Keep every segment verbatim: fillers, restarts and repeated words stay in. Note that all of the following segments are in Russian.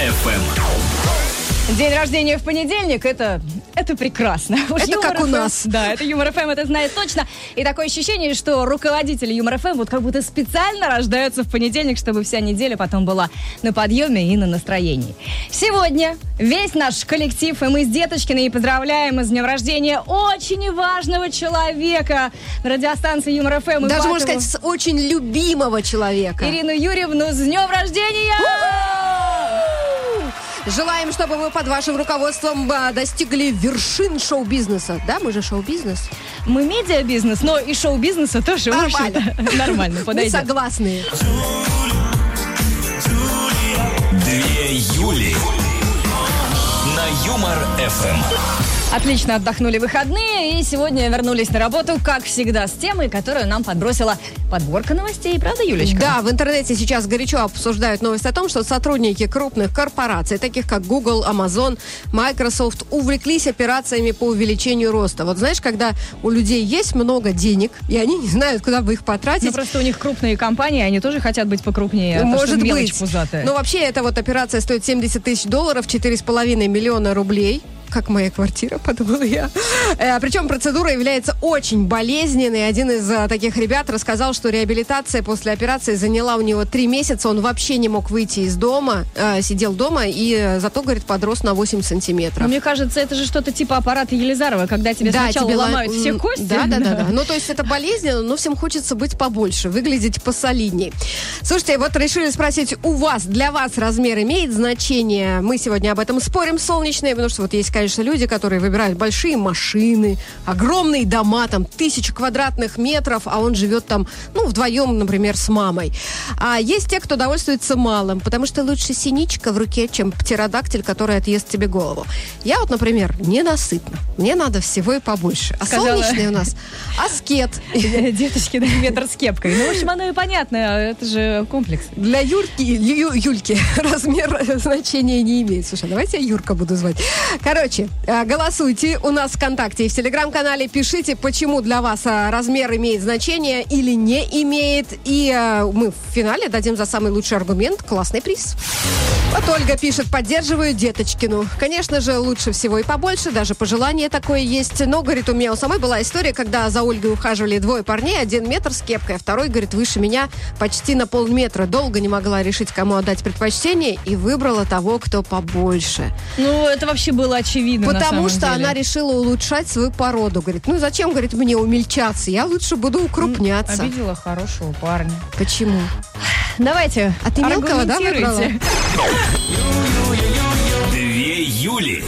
эф эм. День рождения в понедельник, это, это прекрасно. Уж это как у нас. Да, это Юмор эф эм, это знает точно. И такое ощущение, что руководители Юмор эф эм вот как будто специально рождаются в понедельник, чтобы вся неделя потом была на подъеме и на настроении. Сегодня весь наш коллектив, и мы с Деточкиной поздравляем с днем рождения очень важного человека на радиостанции Юмор эф эм. Даже, можно сказать, с очень любимого человека. Ирину Юрьевну, с днем рождения! Желаем, чтобы вы под вашим руководством достигли вершин шоу-бизнеса. Да, мы же шоу-бизнес. Мы медиа-бизнес, но и шоу-бизнеса тоже нормально. Нормально, подойдет. Мы согласны. Две Юли на Юмор эф эм. Отлично отдохнули выходные и сегодня вернулись на работу, как всегда, с темой, которую нам подбросила подборка новостей. Правда, Юлечка? Да, в интернете сейчас горячо обсуждают новость о том, что сотрудники крупных корпораций, таких как Google, Amazon, Microsoft, увлеклись операциями по увеличению роста. Вот знаешь, когда у людей есть много денег, и они не знают, куда бы их потратить. Ну, просто у них крупные компании, они тоже хотят быть покрупнее. А Может то, быть. Пузатая. Но вообще эта вот операция стоит семьдесят тысяч долларов, четыре с половиной миллиона рублей. Как моя квартира, подумала я. Э, причем процедура является очень болезненной. Один из а, таких ребят рассказал, что реабилитация после операции заняла у него три месяца. Он вообще не мог выйти из дома, э, сидел дома и э, зато, говорит, подрос на восемь сантиметров. Но мне кажется, это же что-то типа аппарата Елизарова, когда тебе да, сначала тебе ломают л... все кости. Да, да, да, да. Ну, то есть это болезненно, но всем хочется быть побольше, выглядеть посолидней. Слушайте, вот решили спросить у вас, для вас размер имеет значение? Мы сегодня об этом спорим, солнечные, потому что вот есть, конечно, люди, которые выбирают большие машины, огромные дома, там, тысячу квадратных метров, а он живет там, ну, вдвоем, например, с мамой. А есть те, кто довольствуется малым, потому что лучше синичка в руке, чем птеродактиль, который отъест тебе голову. Я вот, например, ненасытна. Мне надо всего и побольше. А Сказала... солнечный у нас аскет. Деточки, да, метр с кепкой. Ну, в общем, оно и понятно, это же комплекс. Для Юрки, Ю, Юльки размер значения не имеет. Слушай, давайте я Юрка буду звать. Короче, голосуйте у нас ВКонтакте и в Телеграм-канале. Пишите, почему для вас размер имеет значение или не имеет. И мы в финале дадим за самый лучший аргумент классный приз. Вот Ольга пишет: поддерживаю Деточкину. Конечно же, лучше всего и побольше, даже пожелание такое есть. Но, говорит, у меня у самой была история, когда за Ольгой ухаживали двое парней, один метр с кепкой, а второй, говорит, выше меня почти на полметра. Долго не могла решить, кому отдать предпочтение, и выбрала того, кто побольше. Ну, это вообще было очевидно. Потому что деле. она решила улучшать свою породу. Говорит, ну зачем, говорит, мне умельчаться? Я лучше буду укрупняться. Обидела хорошего парня. Почему? Давайте. А ты мелкого, да, выбрала? Две Юли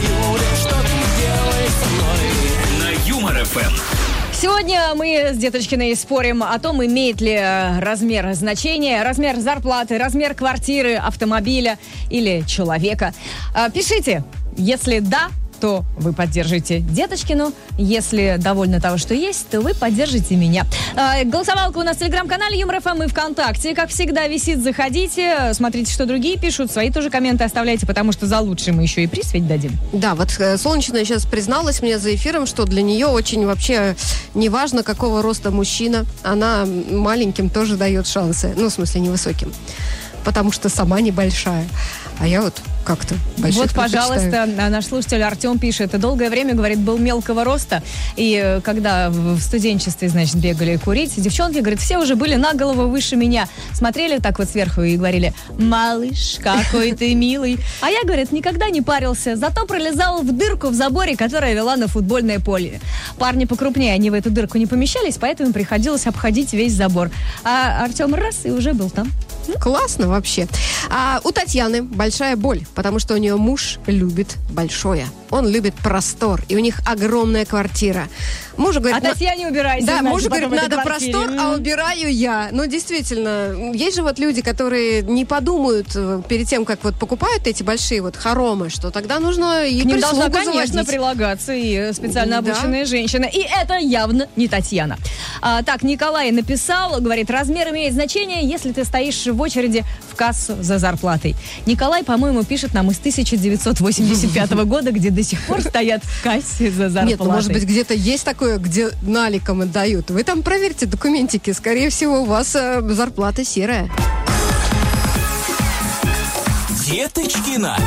на Юмор эф эм. Сегодня мы с Деточкиной спорим о том, имеет ли размер значение, размер зарплаты, размер квартиры, автомобиля или человека. Пишите, если да, то вы поддержите Деточкину. Если довольны того, что есть, то вы поддержите меня. Э, голосовалка у нас в Телеграм-канале Юмор эф эм и ВКонтакте. Как всегда, висит. Заходите, смотрите, что другие пишут. Свои тоже комменты оставляйте, потому что за лучший мы еще и приз ведь дадим. Да, вот э, Солнечная сейчас призналась мне за эфиром, что для нее очень вообще не важно, какого роста мужчина. Она маленьким тоже дает шансы. Ну, в смысле, невысоким. Потому что сама небольшая. А я вот как-то больших Вот, пожалуйста, наш слушатель Артем пишет. Долгое время, говорит, был мелкого роста. И когда в студенчестве, значит, бегали курить, девчонки, говорит, все уже были на голову выше меня. Смотрели так вот сверху и говорили: малыш, какой ты милый. А я, говорит, никогда не парился. Зато пролезал в дырку в заборе, которая вела на футбольное поле. Парни покрупнее, они в эту дырку не помещались, поэтому приходилось обходить весь забор. А Артем раз и уже был там. Классно вообще. А у Татьяны большая боль, потому что у нее муж любит большое. Он любит простор, и у них огромная квартира. Мужу говорит, а Татьяне убирайся. Да, значит, мужу говорит, надо квартире. простор, а убираю я. Ну, действительно, есть же вот люди, которые не подумают перед тем, как вот покупают эти большие вот хоромы, что тогда нужно и к ним прислугу должна, конечно, заводить. прилагаться и специально Да. обученная женщина. И это явно не Татьяна. А, так, Николай написал, говорит, размер имеет значение, если ты стоишь в очереди в кассу за зарплатой. Николай, по-моему, пишет нам из тысяча девятьсот восемьдесят пятого года, где до сих пор стоят в кассе за зарплатой. Нет, ну, может быть, где-то есть такое, где наликом отдают. Вы там проверьте документики. Скорее всего, у вас э, зарплата серая. Деточкина.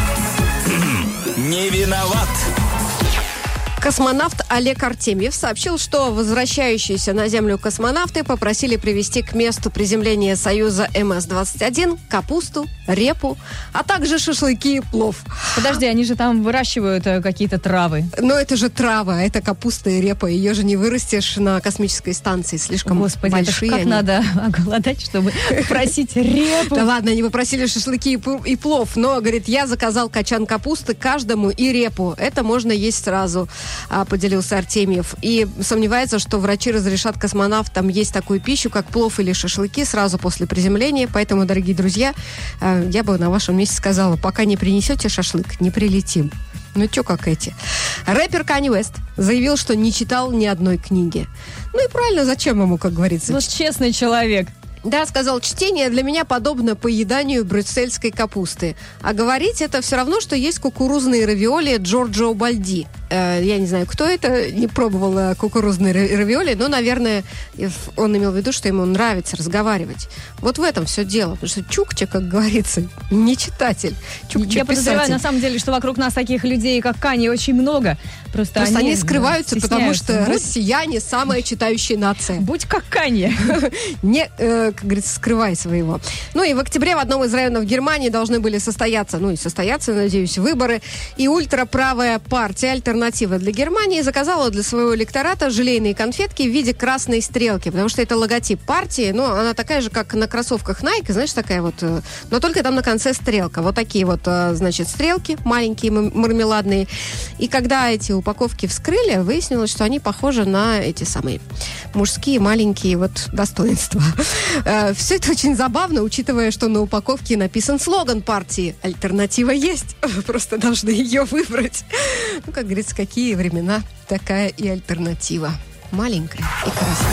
Не виноват. Космонавт Олег Артемьев сообщил, что возвращающиеся на Землю космонавты попросили привезти к месту приземления Союза эм эс двадцать один капусту, репу, а также шашлыки и плов. Подожди, они же там выращивают э, какие-то травы. Но это же трава, это капуста и репа. Ее же не вырастешь на космической станции. Слишком Господи, это ж большие как они. надо оголодать, чтобы просить репу. Да ладно, они попросили шашлыки и пу- и плов, но, говорит, я заказал качан капусты каждому и репу. Это можно есть сразу, а, поделился Артемьев. И сомневается, что врачи разрешат космонавтам есть такую пищу, как плов или шашлыки сразу после приземления. Поэтому, дорогие друзья, а, я бы на вашем месте сказала, пока не принесете шашлык, не прилетим. Ну, чё как эти. Рэпер Канье Уэст заявил, что не читал ни одной книги. Ну и правильно, зачем ему, как говорится, Вот честный человек. Да, сказал, чтение для меня подобно поеданию брюссельской капусты. А говорить это все равно, что есть кукурузные равиоли Джорджио Бальди. Э, я не знаю, кто это, не пробовала кукурузные ра- равиоли, но, наверное, он имел в виду, что ему нравится разговаривать. Вот в этом все дело. Потому что Чукча, как говорится, не читатель. Чукча Я подозреваю, писатель. на самом деле, что вокруг нас таких людей, как Канье, очень много. Просто, Просто они, они скрываются, потому что стесняются. россияне самая читающая нация. Будь как Канье. Не, э, как говорится, скрывай своего. Ну и в октябре в одном из районов Германии должны были состояться, ну и состояться, надеюсь, выборы. И ультраправая партия «Альтернатива для Германии» заказала для своего электората желейные конфетки в виде красной стрелки, потому что это логотип партии, ну, она такая же, как на кроссовках Nike, знаешь, такая вот, э, но только там на конце стрелка. Вот такие вот, э, значит, стрелки маленькие, м- мармеладные. И когда эти упаковки вскрыли, выяснилось, что они похожи на эти самые мужские маленькие вот достоинства. Все это очень забавно, учитывая, что на упаковке написан слоган партии «Альтернатива есть». Просто должны ее выбрать. Ну, как говорится, какие времена, такая и альтернатива. Маленькая и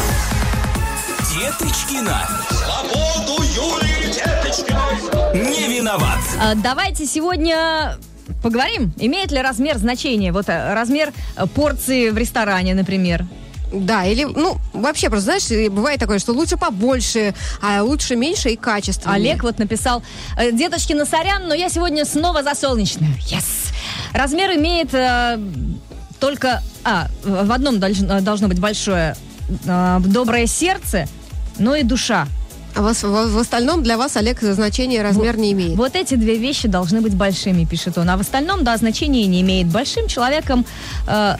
красивая. Деточкина. Свободу Юлии Деточкиной. Не виноват. А, Давайте сегодня поговорим, имеет ли размер значение. Вот э, размер э, порции в ресторане, например. Да, или, ну, вообще, просто, знаешь, бывает такое, что лучше побольше, а лучше меньше и качественнее. Олег вот написал: э, Деточкина, сорян, но я сегодня снова за солнечную. Yes! Размер имеет э, только... А, в одном должно, должно быть большое э, доброе сердце, но и душа. А вас, в, в остальном для вас, Олег, значение размер Вот- не имеет. Вот эти две вещи должны быть большими, пишет он. А в остальном, да, значения не имеет. Большим человеком... э,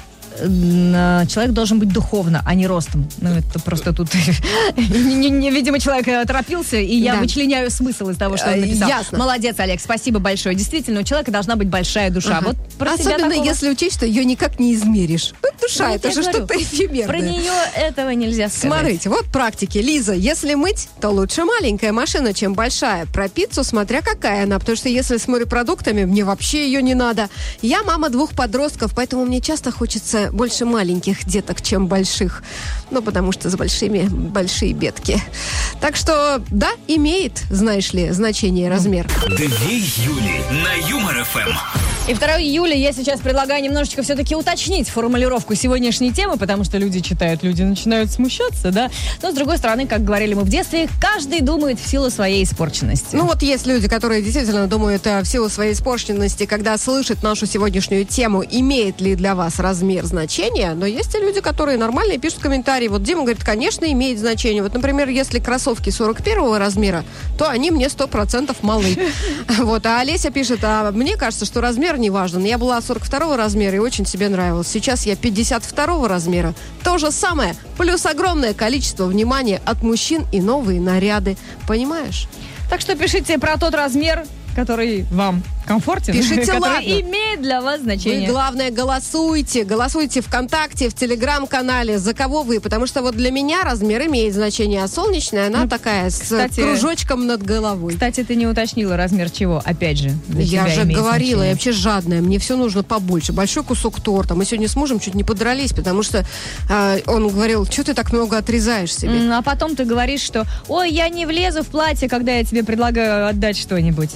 н- человек должен быть духовно, а не ростом. Ну, это просто тут... не- не- не- Видимо, человек э, торопился, и я Да. вычленяю смысл из того, что он Э, написал. ясно. Молодец, Олег, спасибо большое. Действительно, у человека должна быть большая душа. Ага. Вот про тебя Особенно, такого- если учесть, что ее никак не измеришь. Ну, душа, Ну, это я же говорю, что-то эфемерное. Про нее этого нельзя сказать. Смотрите, вот практики. Лиза, если мыть, то лучше маленькая машина, чем большая. Про пиццу, смотря какая она. Потому что если с морепродуктами, мне вообще ее не надо. Я мама двух подростков, поэтому мне часто хочется больше маленьких деток, чем больших. Ну, потому что с большими большие бедки. Так что, да, имеет, знаешь ли, значение размер. Две Юли на Юмор ФМ. И второго июля я сейчас предлагаю немножечко все-таки уточнить формулировку сегодняшней темы, потому что люди читают, люди начинают смущаться, да. Но, с другой стороны, как говорили мы в детстве, каждый думает в силу своей испорченности. Ну вот есть люди, которые действительно думают э, в силу своей испорченности, когда слышат нашу сегодняшнюю тему, имеет ли для вас размер значения, но есть и люди, которые нормально и пишут комментарии. Вот Дима говорит, конечно, имеет значение. Вот, например, если кроссовки сорок первого размера, то они мне сто процентов малы. Вот, а Олеся пишет, а мне кажется, что размер не важен. Я была сорок второго размера и очень себе нравилось. Сейчас я пятьдесят второго размера. То же самое, плюс огромное количество внимания от мужчин и новые наряды. Понимаешь? Так что пишите про тот размер, который вам комфортен, Пишите, который ладно. имеет для вас Вы, значение. главное, голосуйте. Голосуйте ВКонтакте, в Телеграм-канале. За кого вы? Потому что вот для меня размер имеет значение. А солнечная, она Ну, такая, с кстати- кружочком над головой. Кстати, ты не уточнила размер чего, опять же. для Я тебя же имеет говорила, я значение. вообще жадная. Мне все нужно побольше. Большой кусок торта. Мы сегодня с мужем чуть не подрались, потому что э, он говорил, что ты так много отрезаешь себе? М, А потом ты говоришь, что ой, я не влезу в платье, когда я тебе предлагаю отдать что-нибудь.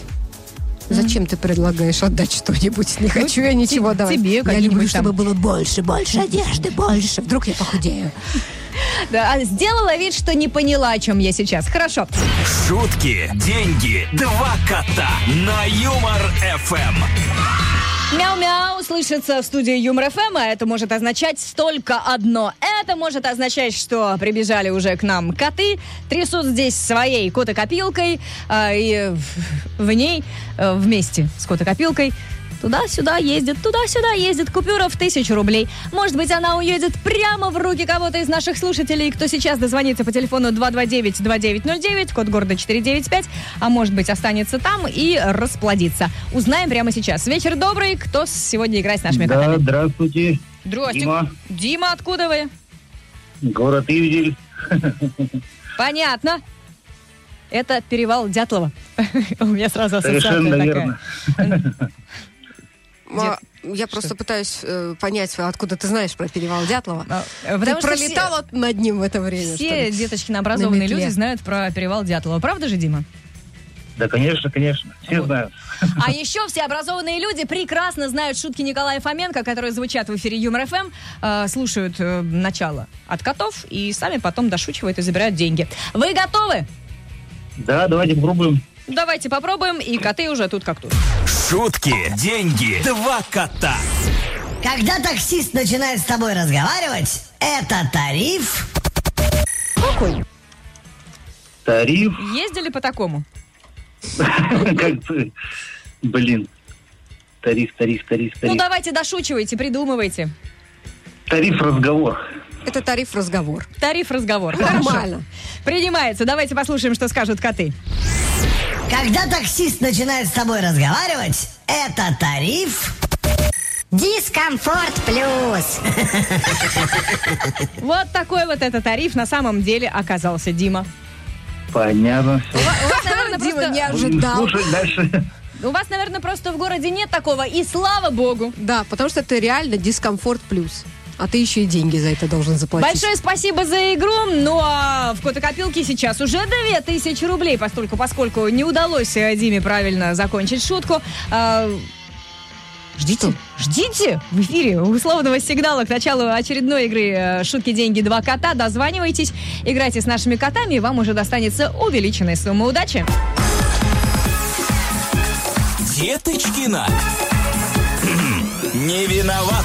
Зачем ты предлагаешь отдать что-нибудь? Не хочу я ничего те- давать. тебе Я как-нибудь люблю, там. чтобы было больше, больше одежды, больше. Вдруг я похудею. Да, а сделала вид, что не поняла, о чем я сейчас. Хорошо. Шутки, деньги, два кота на Юмор эф эм. Мяу-мяу слышится в студии Юмор эф эм, а это может означать только одно. Это может означать, что прибежали уже к нам коты, трясут здесь своей котокопилкой, а, и в, в ней а, вместе с котокопилкой туда-сюда ездит, туда-сюда ездит купюра в тысячу рублей. Может быть, она уедет прямо в руки кого-то из наших слушателей, кто сейчас дозвонится по телефону два два девять два девять ноль девять, код города четыре девять пять, а может быть, останется там и расплодится. Узнаем прямо сейчас. Вечер добрый. Кто сегодня играет с нашими да, котами? Здравствуйте. Здравствуйте. Дима. Дима, откуда вы? Город Ивдель. Понятно. Это перевал Дятлова. У меня сразу ассоциация Совершенно такая. верно. А, Я просто пытаюсь э, понять, откуда ты знаешь про перевал Дятлова. А, Ты потому что пролетала над ним в это время, что Все ли? деточки образованные На метле. люди знают про перевал Дятлова. Правда же, Дима? Да, конечно, конечно. Все Вот. знают. А еще все образованные люди прекрасно знают шутки Николая Фоменко, которые звучат в эфире Юмор эф эм, э, слушают э, начало от котов и сами потом дошучивают и забирают деньги. Вы готовы? Да, давайте попробуем. Давайте попробуем, и коты уже тут как тут. Шутки, деньги, два кота. Когда таксист начинает с тобой разговаривать, это тариф. Какой? Тариф. Ездили по такому? Как бы, блин. Тариф, тариф, тариф, Ну тариф. давайте дошучивайте, придумывайте. Тариф разговор. Это тариф-разговор. Тариф-разговор. Нормально. Принимается. Давайте послушаем, что скажут коты. Когда таксист начинает с тобой разговаривать, это тариф. Дискомфорт плюс. Вот такой вот этот тариф на самом деле оказался, Дима. Понятно все. У вас, наверное, Дима просто... не Будем ожидал. слушать дальше. У вас, наверное, просто в городе нет такого, и слава богу. Да, потому что это реально дискомфорт плюс. А ты еще и деньги за это должен заплатить. Большое спасибо за игру. Ну а в котокопилке сейчас уже две тысячи рублей, поскольку, поскольку не удалось э, Диме правильно закончить шутку. А, Ждите, ждите в эфире условного сигнала к началу очередной игры э, «Шутки, деньги, два кота». Дозванивайтесь, играйте с нашими котами, и вам уже достанется увеличенная сумма. Удачи! Деточкина. Не виноват.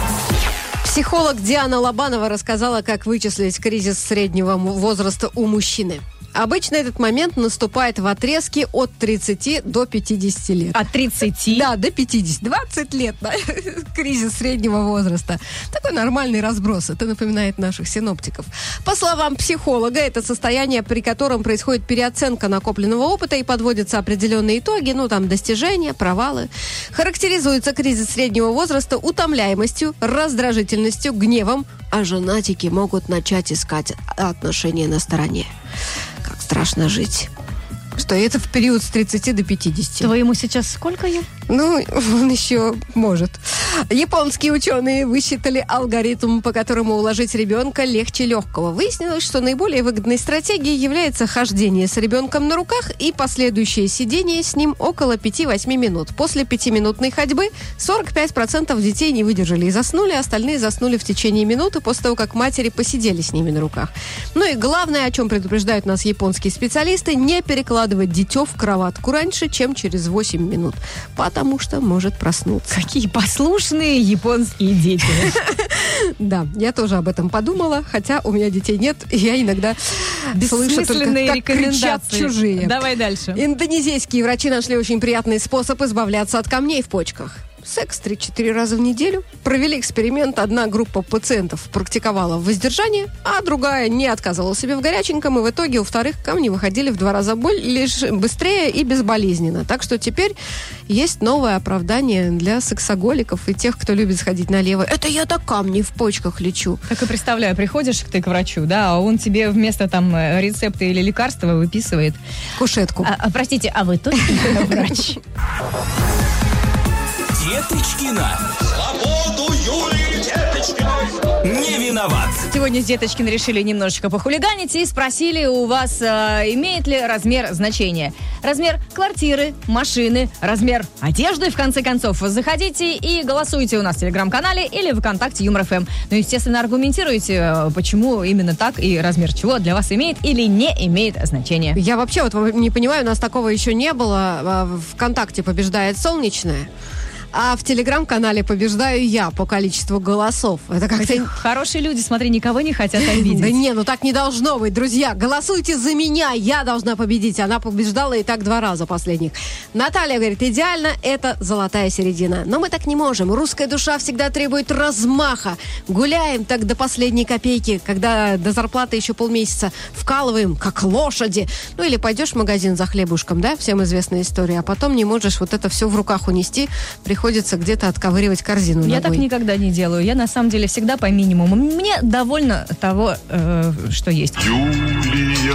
Психолог Диана Лобанова рассказала, как вычислить кризис среднего му- возраста у мужчины. Обычно этот момент наступает в отрезке от тридцати до пятидесяти лет. От тридцати. Да, до пятидесяти. двадцать лет, да? Кризис среднего возраста. Такой нормальный разброс. Это напоминает наших синоптиков. По словам психолога, это состояние, при котором происходит переоценка накопленного опыта и подводятся определенные итоги, ну, там, достижения, провалы. Характеризуется кризис среднего возраста утомляемостью, раздражительностью, гневом, а женатики могут начать искать отношения на стороне. Как страшно жить. Что это в период с тридцати до пятидесяти. Твоему сейчас сколько лет? Ну, он еще может. Японские ученые высчитали алгоритм, по которому уложить ребенка легче легкого. Выяснилось, что наиболее выгодной стратегией является хождение с ребенком на руках и последующее сидение с ним около пяти-восьми минут. После пятиминутной ходьбы сорок пять процентов детей не выдержали и заснули, остальные заснули в течение минуты после того, как матери посидели с ними на руках. Ну и главное, о чем предупреждают нас японские специалисты, не перекладывать дитё в кроватку раньше, чем через восемь минут, потому что может проснуться. Какие послушные японские дети. Да, я тоже об этом подумала, хотя у меня детей нет, и я иногда слышу только, Бессмысленные как кричат рекомендации. чужие. Давай дальше. Индонезийские врачи нашли очень приятный способ избавляться от камней в почках. Секс три-четыре раза в неделю. Провели эксперимент. Одна группа пациентов практиковала воздержание, а другая не отказывала себе в горяченьком. И в итоге у вторых камни выходили в два раза боль, лишь быстрее и безболезненно. Так что теперь есть новое оправдание для сексоголиков и тех, кто любит сходить налево. Это я так камни в почках лечу. Так и представляю, приходишь ты к врачу, да, а он тебе вместо там э, рецепта или лекарства выписывает. Кушетку. А, а, простите, а вы точно врач? Деточкина. Свободу Юлии Деточкиной! Не виноват. Сегодня с Деточкиной решили немножечко похулиганить и спросили у вас, э, имеет ли размер значение. Размер квартиры, машины, размер одежды, в конце концов. Заходите и голосуйте у нас в Телеграм-канале или в ВКонтакте Юмор ФМ. Ну, естественно, аргументируйте, э, почему именно так и размер чего для вас имеет или не имеет значения. Я вообще вот не понимаю, у нас такого еще не было. ВКонтакте побеждает солнечное, а в Телеграм-канале побеждаю я по количеству голосов. Это как-то... Хорошие люди, смотри, никого не хотят обидеть. Да не, ну так не должно быть, друзья. Голосуйте за меня, я должна победить. Она побеждала и так два раза последних. Наталья говорит, идеально, это золотая середина. Но мы так не можем. Русская душа всегда требует размаха. Гуляем так до последней копейки, когда до зарплаты еще полмесяца вкалываем, как лошади. Ну или пойдешь в магазин за хлебушком, да, всем известная история, а потом не можешь вот это все в руках унести, приходится где-то отковыривать корзину Я ногой. так никогда не делаю. Я на самом деле всегда по минимуму. Мне довольно того, э, что есть. Юлия.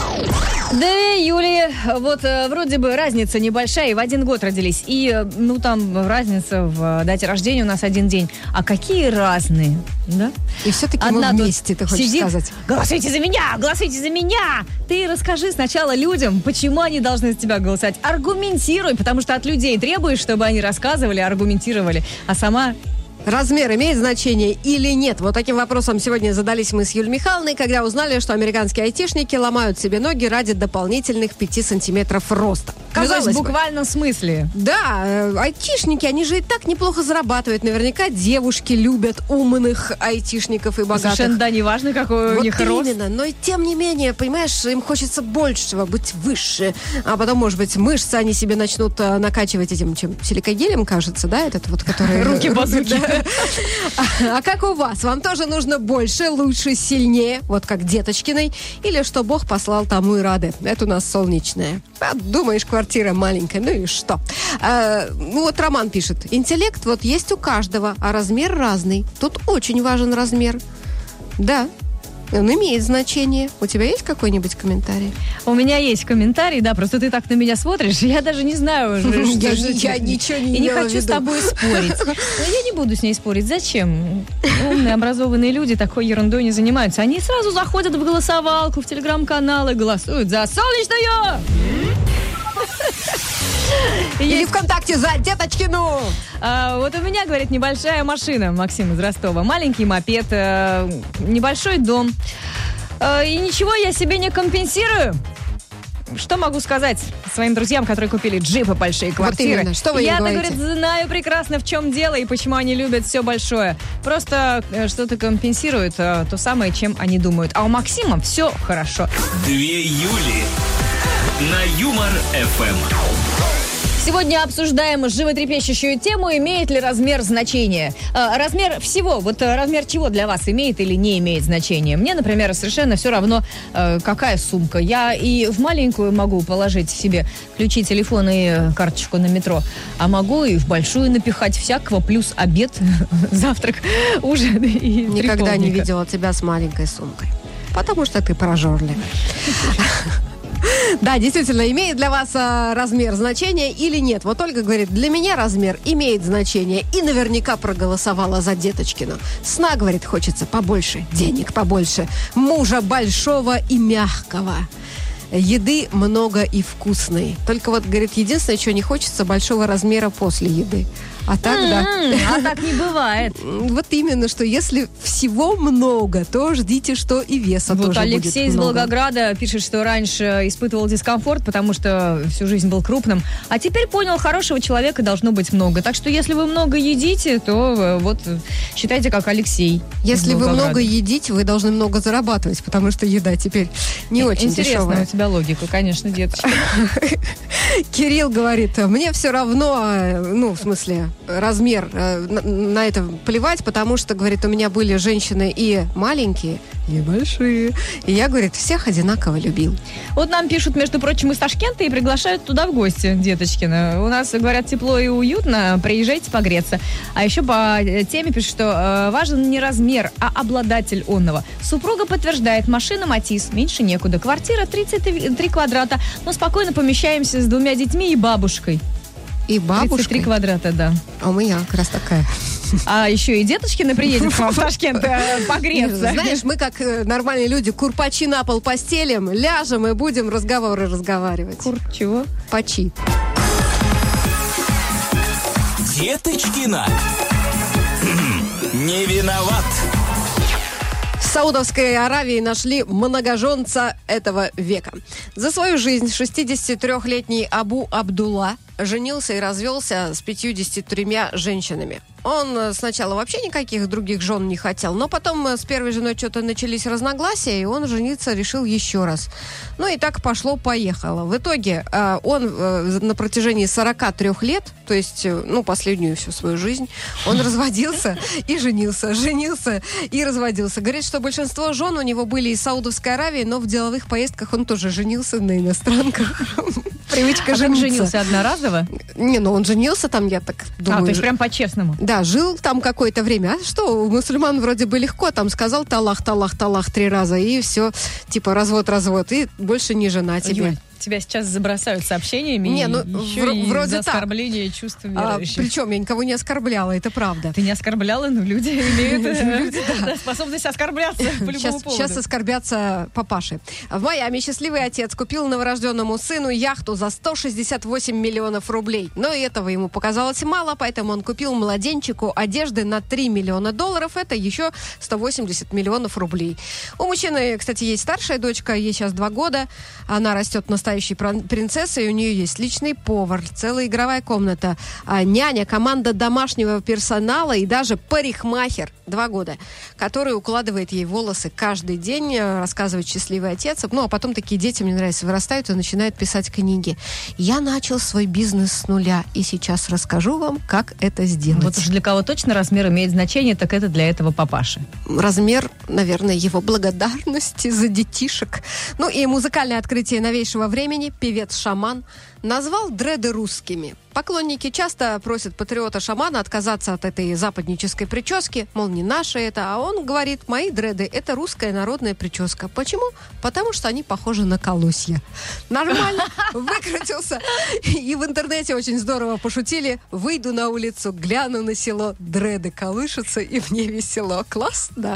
Две Юлии, вот э, вроде бы разница небольшая, и в один год родились. И, э, ну, там разница в э, дате рождения у нас один день. А какие разные, да? И все-таки Одна мы тут вместе, ты хочешь сидит, сказать. голосуйте за меня, голосуйте за меня. Ты расскажи сначала людям, почему они должны за тебя голосовать. Аргументируй, потому что от людей требуешь, чтобы они рассказывали, аргументировали. А сама... Размер имеет значение или нет? Вот таким вопросом сегодня задались мы с Юлией Михайловной, когда узнали, что американские айтишники ломают себе ноги ради дополнительных пяти сантиметров роста. Ну, то Казалось есть в бы. буквальном смысле. Да, э, айтишники, они же и так неплохо зарабатывают. Наверняка девушки любят умных айтишников и богатых. Совершенно, да, неважно, какой Вот у них рост. именно, но тем не менее, понимаешь, им хочется большего, быть выше. А потом, может быть, мышцы они себе начнут а, накачивать этим, чем, силикогелем, кажется, да, этот вот, который... Руки-базуки. А как у вас? Вам тоже нужно больше, лучше, сильнее, вот как Деточкиной? Или что Бог послал, тому и рады? Это у нас солнечная. А, думаешь, квартира маленькая, ну и что? А, ну вот Роман пишет. Интеллект вот есть у каждого, а размер разный. Тут очень важен размер. Да, он имеет значение. У тебя есть какой-нибудь комментарий? У меня есть комментарий, да, просто ты так на меня смотришь, я даже не знаю. Я ничего не И не имела в хочу с виду. тобой спорить. Но я не буду с ней спорить. Зачем? Умные, образованные люди такой ерундой не занимаются. Они сразу заходят в голосовалку, в телеграм-канал и голосуют за солнечную! Или ВКонтакте за Деточкину! А, вот у меня, говорит, небольшая машина, Максим из Ростова. Маленький мопед, э, небольшой дом. Э, и ничего я себе не компенсирую. Что могу сказать своим друзьям, которые купили джипы, большие квартиры? именно, что вы им Я-то, говорите? говорит, знаю прекрасно, в чем дело и почему они любят все большое. Просто э, что-то компенсирует э, то самое, чем они думают. А у Максима все хорошо. Две Юли на Юмор ФМ. Сегодня обсуждаем животрепещущую тему, имеет ли размер значение. Э, размер всего, вот э, размер чего для вас имеет или не имеет значения. Мне, например, совершенно все равно, э, какая сумка. Я и в маленькую могу положить себе ключи, телефон и э, карточку на метро, а могу и в большую напихать всякого, плюс обед, завтрак, ужин и три Никогда не полдника. видела тебя с маленькой сумкой. Потому что ты прожорливая. Да, действительно, имеет для вас а, размер значение или нет? Вот Ольга говорит, для меня размер имеет значение и наверняка проголосовала за Деточкину. Сна, говорит, хочется побольше, денег побольше, мужа большого и мягкого. Еды много и вкусной. Только вот, говорит, единственное, что не хочется, большого размера после еды. А так, да. М-м, А так не бывает. Вот именно, что если всего много, то ждите, что и веса Вот тоже Алексей будет из много. Волгограда пишет, что раньше испытывал дискомфорт, потому что всю жизнь был крупным, а теперь понял, хорошего человека должно быть много. Так что если вы много едите, то э, вот э, считайте, как Алексей. из Если вы Волгограда. много едите, вы должны много зарабатывать, потому что еда теперь не очень Интересная дешевая. у тебя логика, конечно, деточка. Кирилл говорит, мне все равно, э, ну, в смысле, размер, э, на, на это плевать, потому что, говорит, у меня были женщины и маленькие, и большие. И я, говорит, всех одинаково любил. Вот нам пишут, между прочим, из Ташкента и приглашают туда в гости, Деточкина. У нас, говорят, тепло и уютно, приезжайте погреться. А еще по теме пишут, что э, важен не размер, а обладатель онного. Супруга подтверждает, машина Матис, меньше некуда. Квартира тридцать три квадрата, но спокойно помещаемся с двумя детьми и бабушкой. И тридцать три бабушкой. квадрата, да. А у меня как раз такая. А еще и Деточкина приедет к вам в Ташкент э, погреться. Знаешь, мы как э, нормальные люди курпачи на пол постелим, ляжем и будем разговоры разговаривать. Кур чего? Пачи. Деточкина. Не виноват. В Саудовской Аравии нашли многоженца этого века. За свою жизнь шестидесятитрёхлетний Абу Абдулла женился и развелся с пятьюдесятью тремя женщинами. Он сначала вообще никаких других жен не хотел, но потом с первой женой что-то начались разногласия, и он жениться решил еще раз. Ну и так пошло-поехало. В итоге он на протяжении сорока трёх лет, то есть, ну, последнюю всю свою жизнь, он разводился и женился, женился и разводился. Говорит, что большинство жен у него были из Саудовской Аравии, но в деловых поездках он тоже женился на иностранках. Привычка жениться. А женился одноразово? Не, ну он женился там, я так думаю. А, то есть прям по-честному? Да, жил там какое-то время. А что, у мусульман вроде бы легко, там сказал талах, талах, талах три раза, и все, типа развод, развод, и больше не жена тебе. Юль, тебя сейчас забросают сообщениями. Не, ну, еще вро- и вроде за так. оскорбление чувств А, верующих. причем я никого не оскорбляла, это правда. Ты не оскорбляла, но люди имеют э, способность оскорбляться по любому Сейчас, поводу. сейчас оскорбятся папаши. В Майами счастливый отец купил новорожденному сыну яхту за сто шестьдесят восемь миллионов рублей. Но и этого ему показалось мало, поэтому он купил младенчику одежды на три миллиона долларов. Это еще сто восемьдесят миллионов рублей. У мужчины, кстати, есть старшая дочка, ей сейчас два года. Она растет настоящей принцессой, и у нее есть личный повар, целая игровая комната, а, няня, команда домашнего персонала и даже парикмахер, два года, который укладывает ей волосы каждый день, рассказывает счастливый отец. Ну, а потом такие дети, мне нравится, вырастают и начинают писать книги. Я начал свой бизнес с нуля, и сейчас расскажу вам, как это сделать. Вот уж для кого точно размер имеет значение, так это для этого папаши. Размер, наверное, его благодарности за детишек. Ну и музыкальное открытие новейшего времени. Певец Шаман назвал дреды русскими. Поклонники часто просят патриота-шамана отказаться от этой западнической прически, мол, не наше это, а он говорит, мои дреды – это русская народная прическа. Почему? Потому что они похожи на колосья. Нормально, выкрутился. И в интернете очень здорово пошутили. Выйду на улицу, гляну на село, дреды колышутся, и мне весело. Класс, да.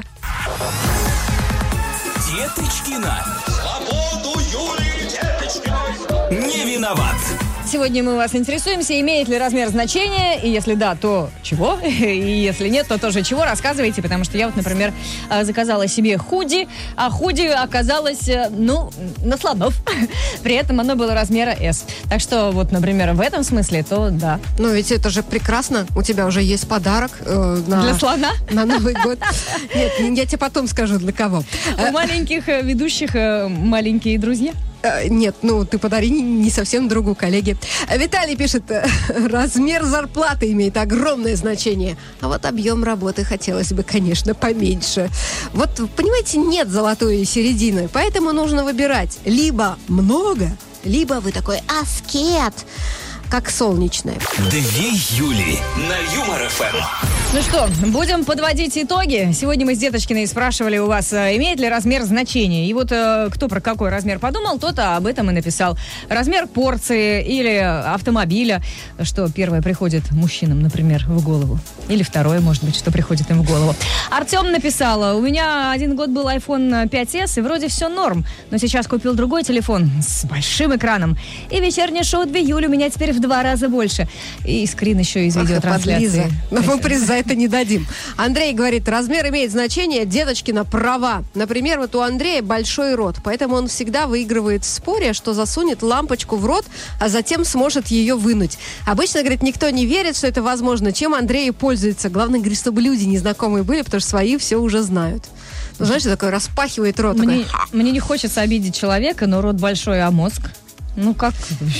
Деточкина. Свободу Юлии Деточкиной. Не виноват. Сегодня мы вас интересуемся, имеет ли размер значения, и если да, то чего, и если нет, то тоже чего, рассказывайте, потому что я вот, например, заказала себе худи, а худи оказалось, ну, на слонов, при этом оно было размера S. Так что вот, например, в этом смысле, то да. Ну ведь это же прекрасно, у тебя уже есть подарок э, на, Для слона? На Новый год. Нет, я тебе потом скажу, для кого. У маленьких ведущих маленькие друзья. Нет, ну ты подари не совсем другу, коллеге. Виталий пишет, размер зарплаты имеет огромное значение, а вот объем работы хотелось бы, конечно, поменьше. Вот, понимаете, нет золотой середины, поэтому нужно выбирать либо много, либо вы такой аскет, как солнечное. Две Юли на Юмор-ФМ. Ну что, будем подводить итоги. Сегодня мы с Деточкиной спрашивали у вас, имеет ли размер значение. И вот э, кто про какой размер подумал, тот об этом и написал. Размер порции или автомобиля, что первое приходит мужчинам, например, в голову. Или второе, может быть, что приходит им в голову. Артем написал, у меня один год был айфон пять эс, и вроде все норм. Но сейчас купил другой телефон с большим экраном. И вечернее шоу две Юли у меня теперь в два раза больше. И скрин еще из видеотрансляции. Но мы приз за это не дадим. Андрей говорит, размер имеет значение, Деточкина права. Например, вот у Андрея большой рот, поэтому он всегда выигрывает в споре, что засунет лампочку в рот, а затем сможет ее вынуть. Обычно, говорит, никто не верит, что это возможно. Чем Андрей пользуется? Главное, говорит, чтобы люди незнакомые были, потому что свои все уже знают. Ну, знаешь, такой распахивает рот. Мне, такой... мне не хочется обидеть человека, но рот большой, а мозг? Ну как?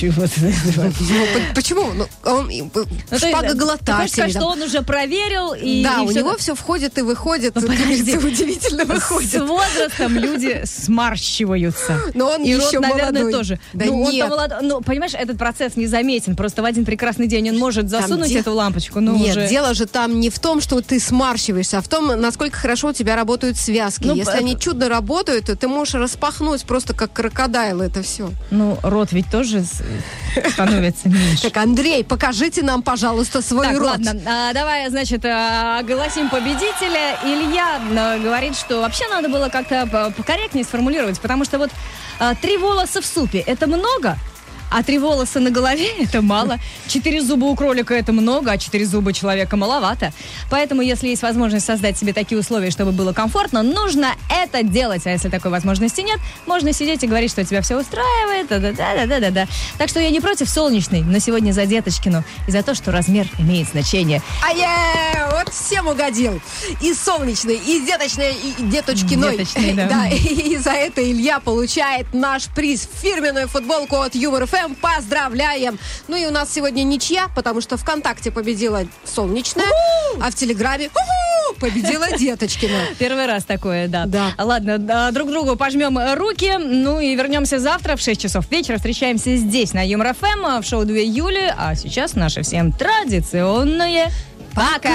Почему? Ну, он шпагоглотатель. Ты хочешь сказать, что он уже проверил? И, да, и у все него это... все входит и выходит. Ну, подожди. Удивительно выходит. С возрастом люди сморщиваются. Но он и еще рот, наверное, молодой. тоже. Да ну, нет. Он молод... ну, понимаешь, этот процесс незаметен. Просто в один прекрасный день он может засунуть де... эту лампочку. Но нет, уже... дело же там не в том, что ты сморщиваешься, а в том, насколько хорошо у тебя работают связки. Ну, Если это... они чудно работают, то ты можешь распахнуть просто как крокодайл это все. Ну, рот рот ведь тоже с- становится меньше. Так, Андрей, покажите нам, пожалуйста, свой Так, рот. ладно, а, давай, значит, а, огласим победителя. Илья а, говорит, что вообще надо было как-то по- покорректнее сформулировать, потому что вот а, три волоса в супе – это много, а три волоса на голове – это мало. Четыре зуба у кролика – это много, а четыре зуба человека маловато. Поэтому, если есть возможность создать себе такие условия, чтобы было комфортно, нужно это делать. А если такой возможности нет, можно сидеть и говорить, что тебя все устраивает. Да-да-да-да-да-да. Так что я не против солнечной, но сегодня за Деточкину и за то, что размер имеет значение. А я вот всем угодил. И солнечный, и деточный, и деточкиной. Деточный, да. И за это Илья получает наш приз. Фирменную футболку от Юмор ФМ. Поздравляем! Ну и у нас сегодня ничья, потому что ВКонтакте победила солнечная, а в Телеграме у-ху, победила Деточкина. Первый раз такое, да. Да. Ладно, да, друг другу пожмем руки, ну и вернемся завтра в шесть часов вечера. Встречаемся здесь, на Юмор ФМ, в шоу «Две Юли». А сейчас наше всем традиционное «Пока!».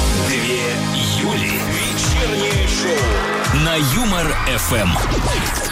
Две Юли. Вечернее шоу на Юмор ФМ.